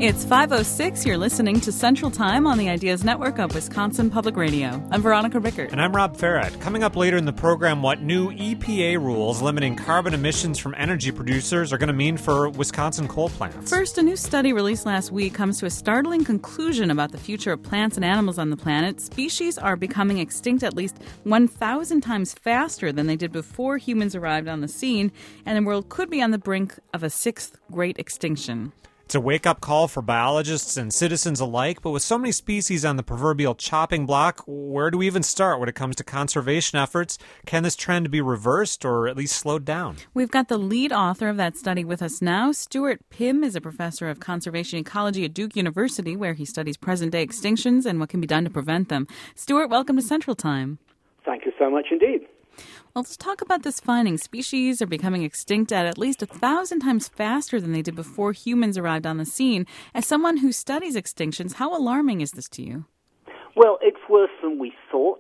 It's 5:06. You're listening to Central Time on the Ideas Network of Wisconsin Public Radio. I'm Veronica Rickert. And I'm Rob Farrett. Coming up later in the program, what new EPA rules limiting carbon emissions from energy producers are going to mean for Wisconsin coal plants. First, a new study released last week comes to a startling conclusion about the future of plants and animals on the planet. Species are becoming extinct at least 1,000 times faster than they did before humans arrived on the scene, and the world could be on the brink of a sixth great extinction. It's a wake-up call for biologists and citizens alike, but with so many species on the proverbial chopping block, where do we even start when it comes to conservation efforts? Can this trend be reversed or at least slowed down? We've got the lead author of that study with us now. Stuart Pimm is a professor of conservation ecology at Duke University, where he studies present-day extinctions and what can be done to prevent them. Stuart, welcome to Central Time. Thank you so much indeed. Well, let's talk about this finding. Species are becoming extinct at least 1,000 times faster than they did before humans arrived on the scene. As someone who studies extinctions, how alarming is this to you? Well, it's worse than we thought.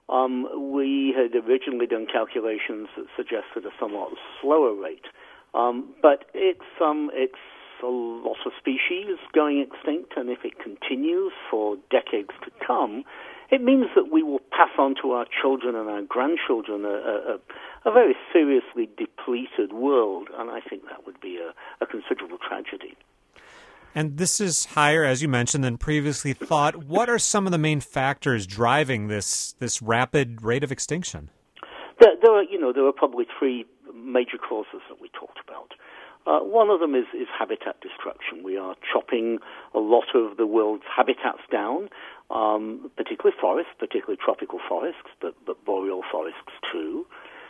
We had originally done calculations that suggested a somewhat slower rate, but it's a lot of species going extinct, and if it continues for decades to come, it means that we will pass on to our children and our grandchildren a very seriously depleted world, and I think that would be a considerable tragedy. And this is higher, as you mentioned, than previously thought. What are some of the main factors driving this rapid rate of extinction? There are probably three major causes that we talked about. One of them is habitat destruction. We are chopping a lot of the world's habitats down, particularly forests, particularly tropical forests, but boreal forests too.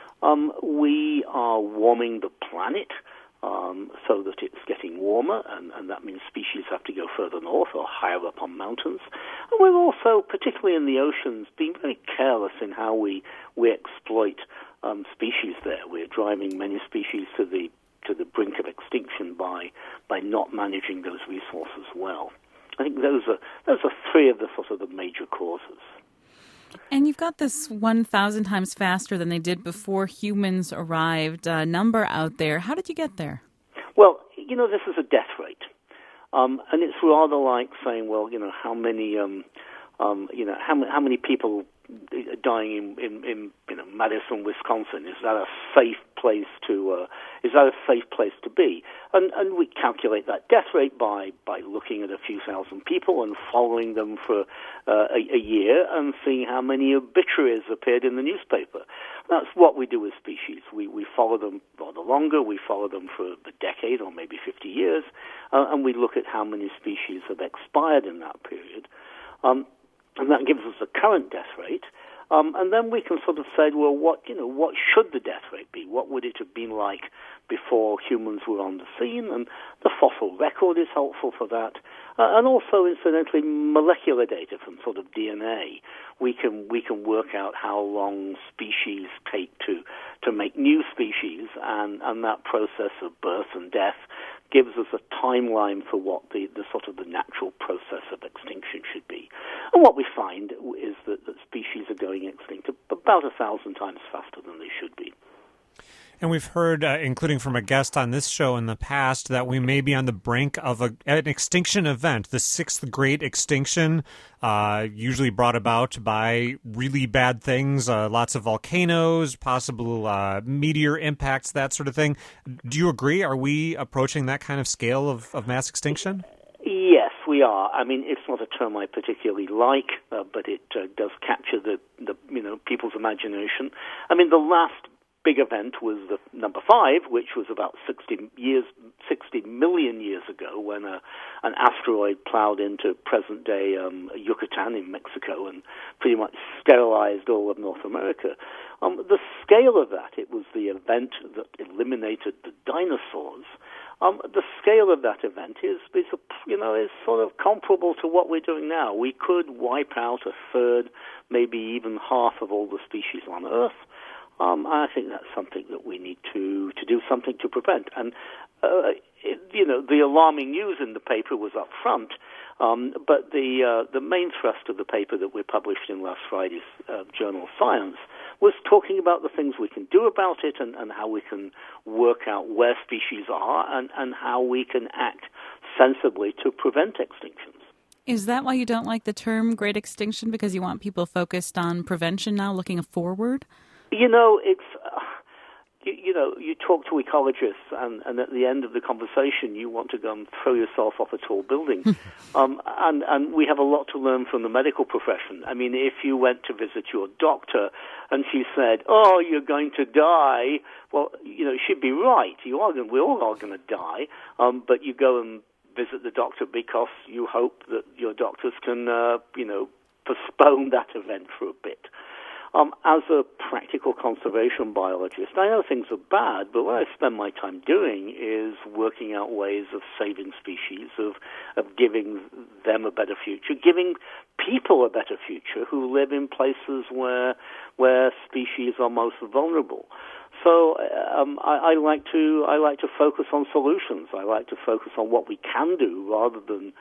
We are warming the planet so that it's getting warmer, and that means species have to go further north or higher up on mountains. And we're also, particularly in the oceans, being very careless in how we exploit species there. We're driving many species to the brink of extinction by not managing those resources well. I think those are three of the major causes. And you've got this 1,000 times faster than they did before humans arrived number out there. How did you get there? Well, this is a death rate, and it's rather like saying, well, how many people are dying in Madison, Wisconsin? Is that a safe place to be? And we calculate that death rate by looking at a few thousand people and following them for a year and seeing how many obituaries appeared in the newspaper. That's what we do with species. We follow them rather longer. We follow them for a decade or maybe 50 years, and we look at how many species have expired in that period. And that gives us a current death rate. And then we can sort of say, well, what should the death rate be? What would it have been like before humans were on the scene? And the fossil record is helpful for that. And also, incidentally, molecular data from sort of DNA. We can work out how long species take to make new species, and that process of birth and death gives us a timeline for what the natural process of extinction should be. And what we find is that species are going extinct about 1,000 times faster than they should be. And we've heard, including from a guest on this show in the past, that we may be on the brink of an extinction event, the sixth great extinction, usually brought about by really bad things, lots of volcanoes, possible meteor impacts, that sort of thing. Do you agree? Are we approaching that kind of scale of mass extinction? Yes, we are. I mean, it's not a term I particularly like, but it does capture the people's imagination. I mean, the last big event was the number 5, which was about 60 million years ago, when an asteroid plowed into present-day Yucatan in Mexico and pretty much sterilized all of North America. The scale of that, it was the event that eliminated the dinosaurs. The scale of that event is sort of comparable to what we're doing now. We could wipe out a third, maybe even half of all the species on Earth. I think that's something that we need to do something to prevent. And the alarming news in the paper was up front, but the main thrust of the paper that we published in last Friday's journal Science was talking about the things we can do about it and how we can work out where species are and how we can act sensibly to prevent extinctions. Is that why you don't like the term great extinction? Because you want people focused on prevention now, looking forward? It's... you talk to ecologists, and at the end of the conversation, you want to go and throw yourself off a tall building. And we have a lot to learn from the medical profession. I mean, if you went to visit your doctor and she said, "Oh, you're going to die," well, she'd be right. We all are going to die. But you go and visit the doctor because you hope that your doctors can, postpone that event for a bit. As a practical conservation biologist, I know things are bad, but what I spend my time doing is working out ways of saving species, of giving them a better future, giving people a better future who live in places where species are most vulnerable. So I like to focus on solutions. I like to focus on what we can do rather than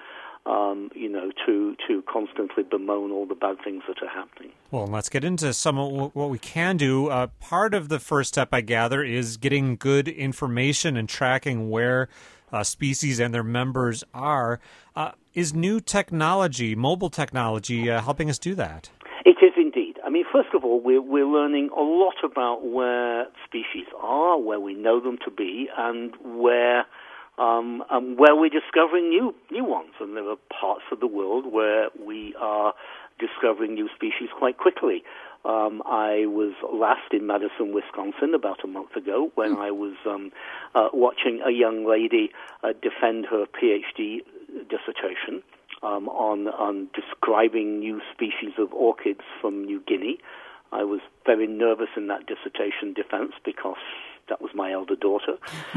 to constantly bemoan all the bad things that are happening. Well, let's get into some of what we can do. Part of the first step, I gather, is getting good information and tracking where species and their members are. Is new technology, mobile technology, helping us do that? It is indeed. I mean, first of all, we're learning a lot about where species are, where we know them to be, and where we're discovering new ones. And there are parts of the world where we are discovering new species quite quickly. I was last in Madison, Wisconsin, about a month ago when I was watching a young lady defend her PhD dissertation on describing new species of orchids from New Guinea. I was very nervous in that dissertation defense because that was my elder daughter.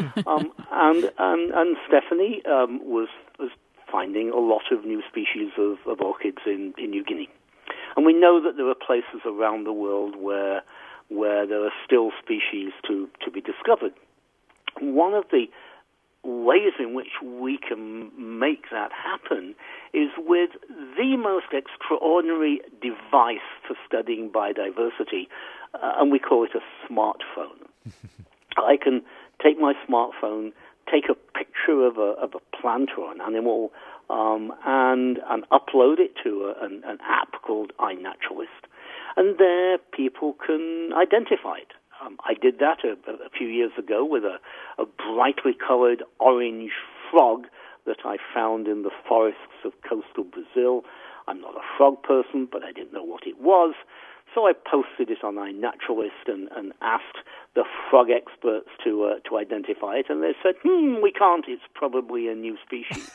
And Stephanie was finding a lot of new species of orchids in New Guinea. And we know that there are places around the world where there are still species to be discovered. One of the ways in which we can make that happen is with the most extraordinary device for studying biodiversity, and we call it a smartphone. I can take my smartphone, take a picture of a plant or an animal, and upload it to an app called iNaturalist, and there people can identify it. I did that a few years ago with a brightly colored orange frog that I found in the forests of coastal Brazil. I'm not a frog person, but I didn't know what it was. So I posted it on iNaturalist and asked the frog experts to identify it, and they said, we can't, it's probably a new species.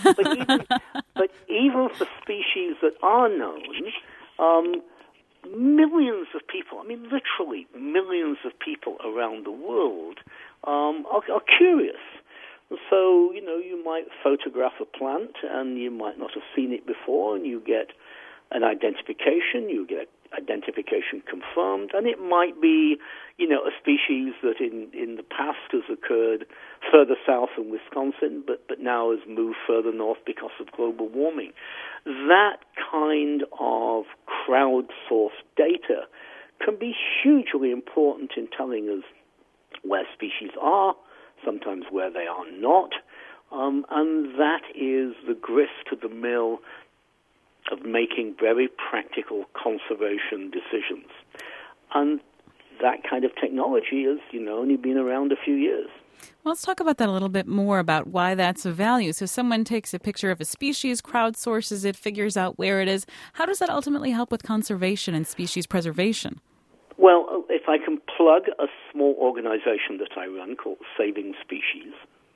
but even for species that are known, millions of people, I mean literally millions of people around the world are curious. So, you might photograph a plant and you might not have seen it before, and you get an identification, you get identification confirmed, and it might be, a species that in the past has occurred further south in Wisconsin, but now has moved further north because of global warming. That kind of crowdsourced data can be hugely important in telling us where species are, sometimes where they are not, and that is the grist to the mill of making very practical conservation decisions. And that kind of technology has, only been around a few years. Well, let's talk about that a little bit more, about why that's of value. So someone takes a picture of a species, crowdsources it, figures out where it is. How does that ultimately help with conservation and species preservation? Well, if I can plug a small organization that I run called Saving Species,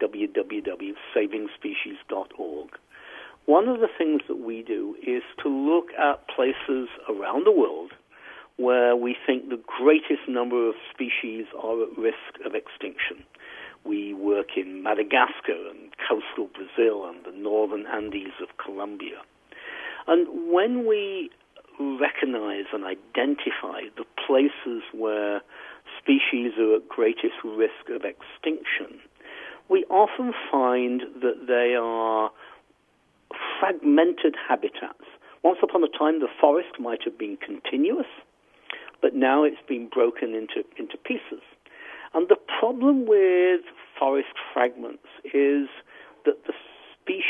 www.savingspecies.org, one of the things that we do is to look at places around the world where we think the greatest number of species are at risk of extinction. We work in Madagascar and coastal Brazil and the northern Andes of Colombia. And when we recognize and identify the places where species are at greatest risk of extinction, we often find that they are fragmented habitats. Once upon a time, the forest might have been continuous, but now it's been broken into pieces. And the problem with forest fragments is that the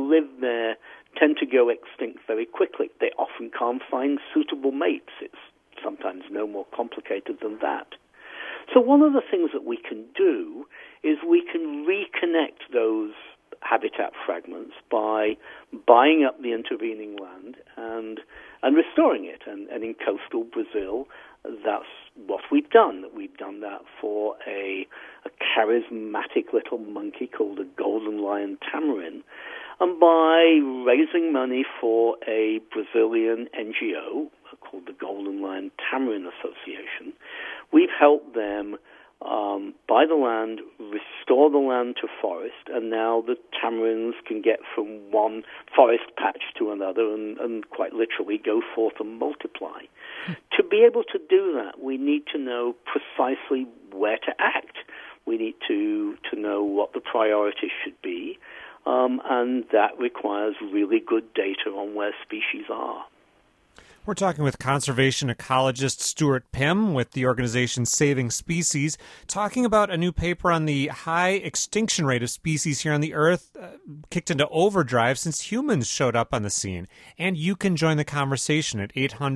live there tend to go extinct very quickly. They often can't find suitable mates. It's sometimes no more complicated than that. So one of the things that we can do is we can reconnect those habitat fragments by buying up the intervening land and restoring it. And in coastal Brazil, that's what we've done. We've done that for a charismatic little monkey called a golden lion tamarin. And by raising money for a Brazilian NGO called the Golden Lion Tamarin Association, we've helped them buy the land, restore the land to forest, and now the tamarins can get from one forest patch to another and quite literally go forth and multiply. To be able to do that, we need to know precisely where to act. We need to know what the priorities should be, and that requires really good data on where species are. We're talking with conservation ecologist Stuart Pimm with the organization Saving Species, talking about a new paper on the high extinction rate of species here on the Earth, kicked into overdrive since humans showed up on the scene. And you can join the conversation at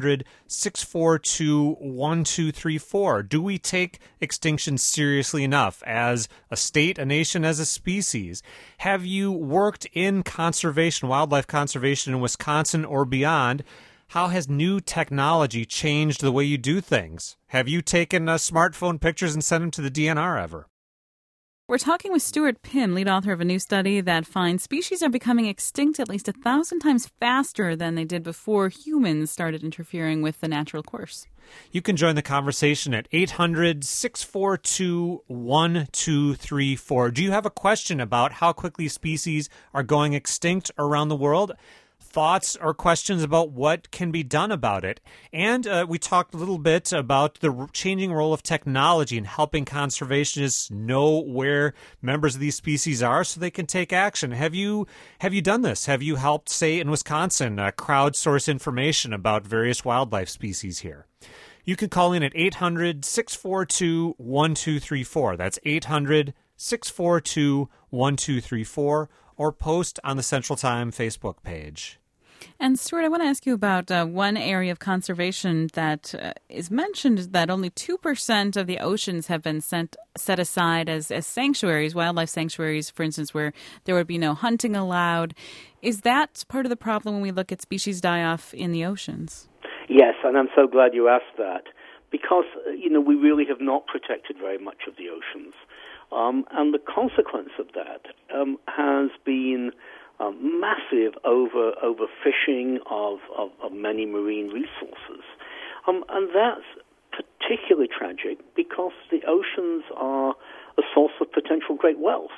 800-642-1234. Do we take extinction seriously enough as a state, a nation, as a species? Have you worked in conservation, wildlife conservation in Wisconsin or beyond? How has new technology changed the way you do things? Have you taken smartphone pictures and sent them to the DNR ever? We're talking with Stuart Pimm, lead author of a new study that finds species are becoming extinct at least 1,000 times faster than they did before humans started interfering with the natural course. You can join the conversation at 800-642-1234. Do you have a question about how quickly species are going extinct around the world? Thoughts or questions about what can be done about it. And we talked a little bit about the changing role of technology in helping conservationists know where members of these species are so they can take action. Have you done this? Have you helped, say, in Wisconsin, crowdsource information about various wildlife species here? You can call in at 800-642-1234. That's 800-642-1234, or post on the Central Time Facebook page. And Stuart, I want to ask you about one area of conservation that is mentioned, that only 2% of the oceans have been set aside as sanctuaries, wildlife sanctuaries, for instance, where there would be no hunting allowed. Is that part of the problem when we look at species die-off in the oceans? Yes, and I'm so glad you asked that, because, we really have not protected very much of the oceans. And the consequence of that has been massive overfishing of many marine resources. And that's particularly tragic because the oceans are a source of potential great wealth.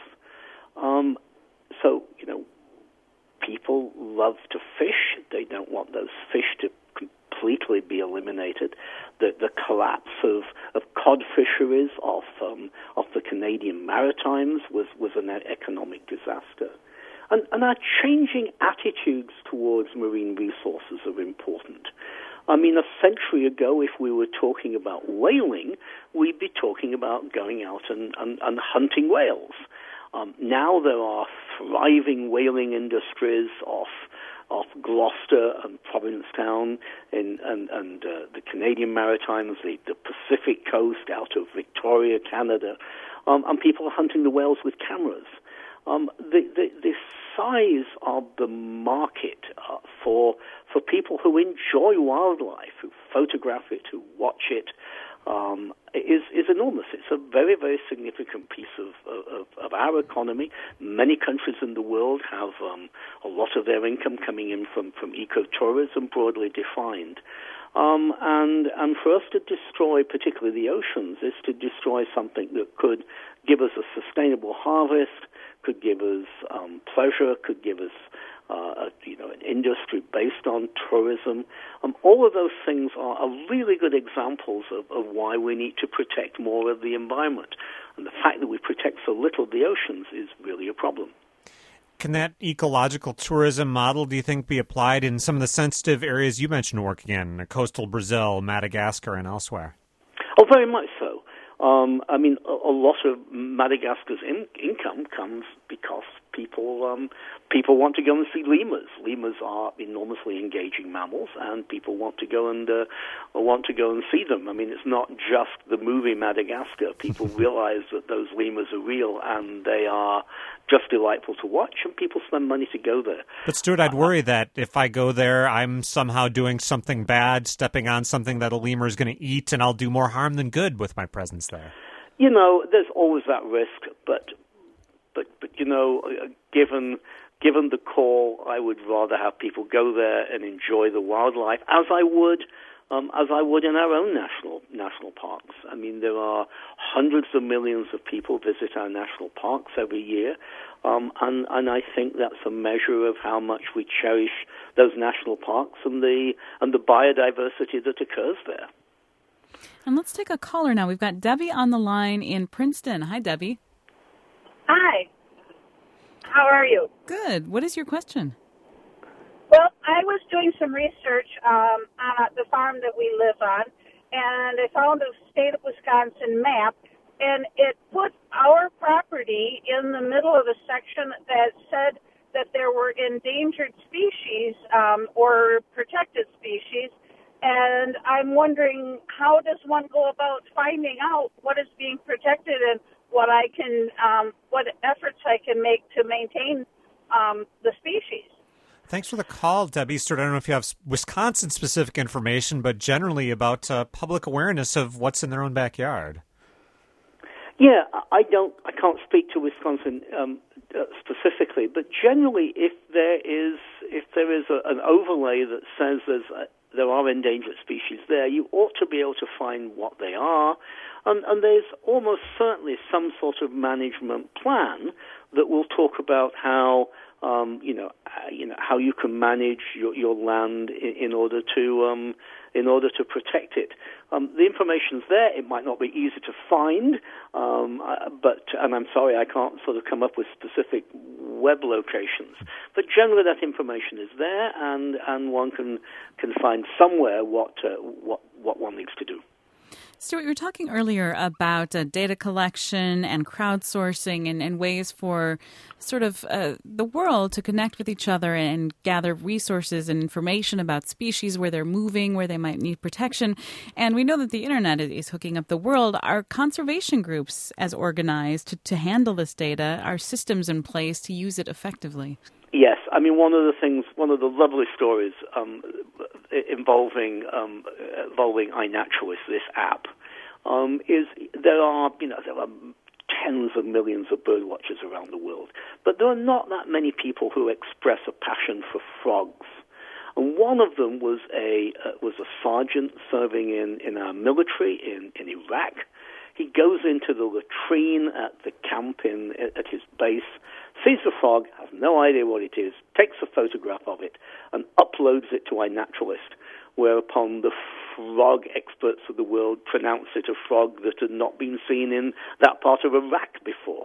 So, people love to fish. They don't want those fish to completely be eliminated. The collapse of cod fisheries off the Canadian Maritimes was an economic disaster. And our changing attitudes towards marine resources are important. I mean, a century ago, if we were talking about whaling, we'd be talking about going out and hunting whales. Now there are thriving whaling industries off Gloucester and Provincetown and the Canadian Maritimes, the Pacific coast out of Victoria, Canada, and people are hunting the whales with cameras. The size of the market for people who enjoy wildlife, who photograph it, who watch it, is enormous. It's a very, very significant piece of our economy. Many countries in the world have a lot of their income coming in from ecotourism, broadly defined. And for us to destroy, particularly the oceans, is to destroy something that could give us a sustainable harvest, could give us pleasure, could give us an industry based on tourism. All of those things are really good examples of why we need to protect more of the environment. And the fact that we protect so little of the oceans is really a problem. Can that ecological tourism model, do you think, be applied in some of the sensitive areas you mentioned working in, coastal Brazil, Madagascar, and elsewhere? Oh, very much so. A lot of Madagascar's income comes because people want to go and see lemurs. Lemurs are enormously engaging mammals, and people want to go and see them. I mean, it's not just the movie Madagascar. People realize that those lemurs are real, and they are just delightful to watch, and people spend money to go there. But Stuart, I'd worry that if I go there, I'm somehow doing something bad, stepping on something that a lemur is going to eat, and I'll do more harm than good with my presence there. You know, there's always that risk, but you know, given the call, I would rather have people go there and enjoy the wildlife as I would in our own national parks. I mean, there are hundreds of millions of people visit our national parks every year, and I think that's a measure of how much we cherish those national parks and the biodiversity that occurs there. And let's take a caller now. We've got Debbie on the line in Princeton. Hi, Debbie. Hi. How are you? Good. What is your question? Well, I was doing some research on the farm that we live on, and I found a state of Wisconsin map, and it put our property in the middle of a section that said that there were endangered species or protected species, and I'm wondering, how does one go about finding out what is being protected and what efforts I can make to maintain the species? Thanks for the call, Debbie. Stuart, I don't know if you have Wisconsin-specific information, but generally about public awareness of what's in their own backyard. Yeah, I can't speak to Wisconsin specifically, but generally, if there is an overlay that says there are endangered species there, you ought to be able to find what they are, and there's almost certainly some sort of management plan that will talk about how how you can manage your land in order to protect it. The information's there. It might not be easy to find, and I'm sorry I can't sort of come up with specific web locations. But generally, that information is there, and one can find somewhere what one needs to do. Stuart, you were talking earlier about data collection and crowdsourcing and ways for sort of the world to connect with each other and gather resources and information about species, where they're moving, where they might need protection. And we know that the Internet is hooking up the world. Are conservation groups as organized to handle this data? Are systems in place to use it effectively? Yes, I mean, one of the lovely stories involving iNaturalist, this app, is there are tens of millions of bird watchers around the world, but there are not that many people who express a passion for frogs. And one of them was a sergeant serving in our military in Iraq. He goes into the latrine at the camp at his base, sees the frog, has no idea what it is, takes a photograph of it, and uploads it to iNaturalist, whereupon the frog experts of the world pronounce it a frog that had not been seen in that part of Iraq before.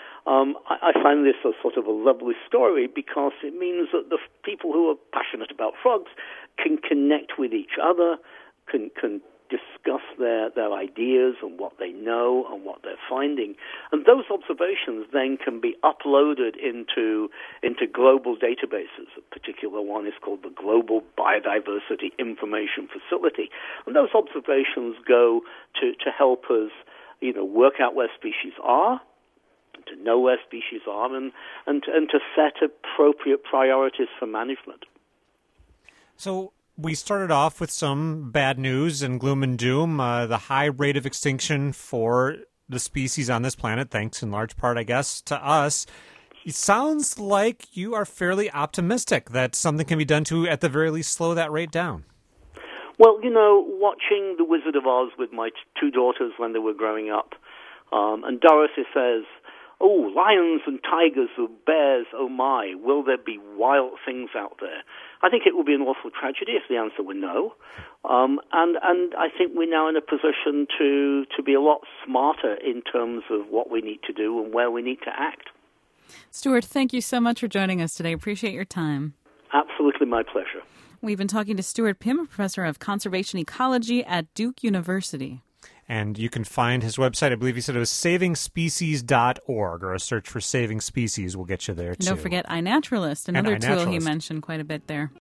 I find this a sort of a lovely story because it means that the people who are passionate about frogs can connect with each other, can discuss their ideas and what they know and what they're finding. And those observations then can be uploaded into global databases. A particular one is called the Global Biodiversity Information Facility. And those observations go to help us, work out where species are, to know where species are, and to set appropriate priorities for management. So we started off with some bad news and gloom and doom, the high rate of extinction for the species on this planet, thanks in large part, I guess, to us. It sounds like you are fairly optimistic that something can be done to, at the very least, slow that rate down. Well, watching The Wizard of Oz with my two daughters when they were growing up, and Dorothy says, "Oh, lions and tigers or bears, oh my, will there be wild things out there?" I think it would be an awful tragedy if the answer were no. And I think we're now in a position to be a lot smarter in terms of what we need to do and where we need to act. Stuart, thank you so much for joining us today. Appreciate your time. Absolutely my pleasure. We've been talking to Stuart Pimm, professor of conservation ecology at Duke University. And you can find his website. I believe he said it was savingspecies.org, or a search for Saving Species will get you there, too. And don't forget iNaturalist, another tool he mentioned quite a bit there.